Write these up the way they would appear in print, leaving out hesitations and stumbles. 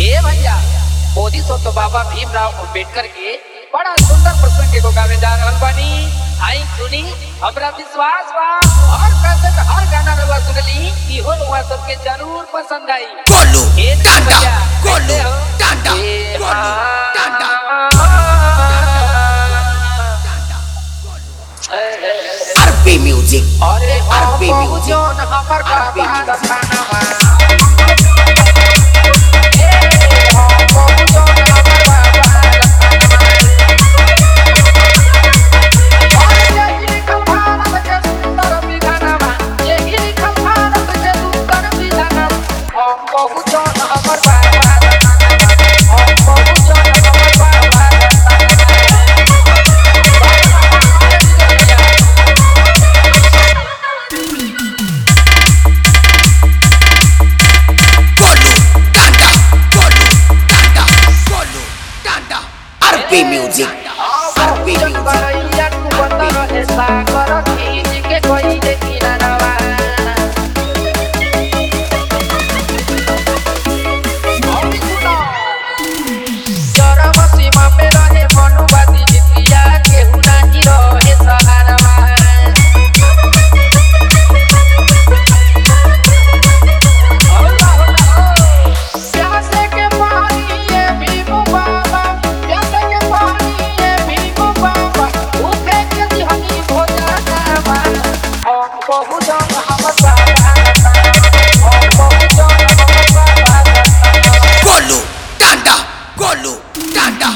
ए भैया बोधिसत्व बाबा भीमराव अम्बेडकर के बड़ा सुंदर प्रसंग को गावे जा रहल बानी। आई सुनी, हमरा विश्वास बा हर कैसेट हर गाना रवा सुनली इहो रवा सबके जरूर पसंद आई। गोलू टांडा गोलू टांडा गोलू टांडा आरपी म्यूजिक अरे आरपी म्यूजिक जोन हमर का खाना RP music RP Golu Tanda Golu Tanda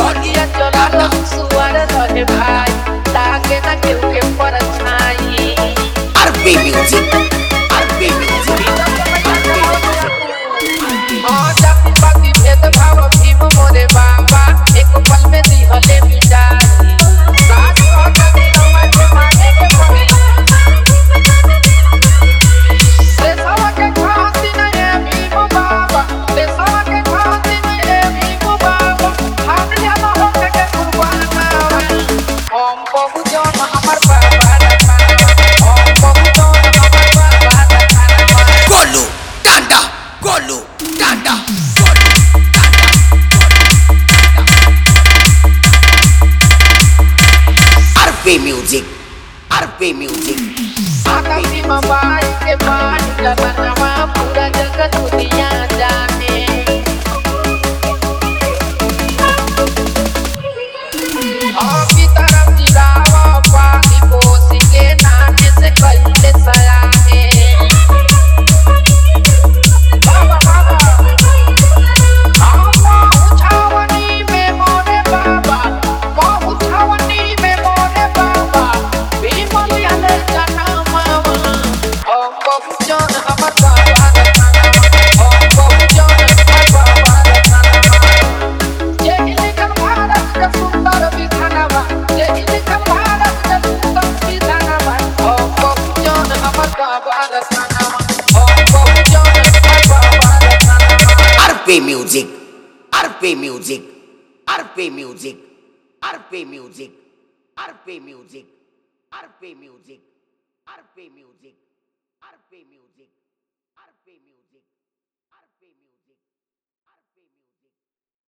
RP music RP music बाबा एक पल में दिहले मिजारी Golu Tanda Golu Tanda RP music RP music आकाशी मोबाइल के पानी ललनवा पूरा जगत दुनिया जाने अभी तरफ जिरावा पानी पोसी के नाचे से कईले सयाने बाबा बाबा उछावनी में मोरे बाबा उछावनी में मोरे बाबा भीमल याले जनमा हम बहुजन हमर बाबा हम बहुजन हमर बाबा यही लिखल भारत के सुंदर विधानवा यही लिखल भारत के सुंदर विधानवा हम बहुजन हमर बाबा हम बहुजन हमर बाबा RP music RP music RP music RP music RP music RP music RP music RP music